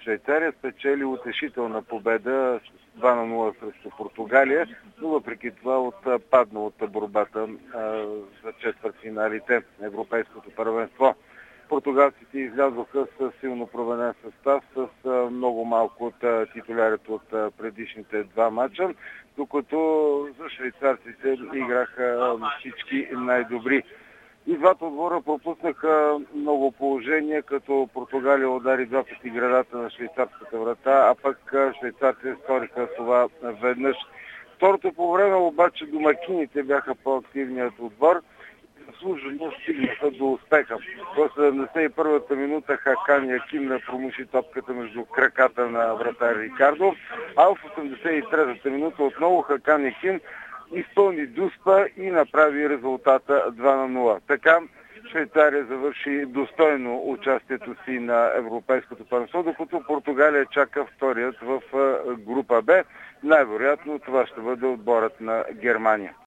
Швейцария спечели утешителна победа с 2-0 срещу Португалия, но въпреки това отпадна от борбата за четвъртфиналите на Европейското първенство. Португалците излязоха с силно променен състав, с много малко от титулярите от предишните два мача, докато за швейцарците играха всички най-добри. И двата отбора пропуснаха много положения, като Португалия удари два пъти градата на швейцарската врата, а пък швейцарците сториха това веднъж. Второто по време обаче домакините бяха по-активният отбор. Заслужено стигнаха до успеха. В 71-та минута Хакан Якин промуши топката между краката на вратар Рикардо, а в 83-та минута отново Хакан Якин изпълни дуспа и направи резултата 2-0. Така Швейцария завърши достойно участието си на Европейското първенство, докато Португалия чака вторият в група Б. Най-вероятно това ще бъде отборът на Германия.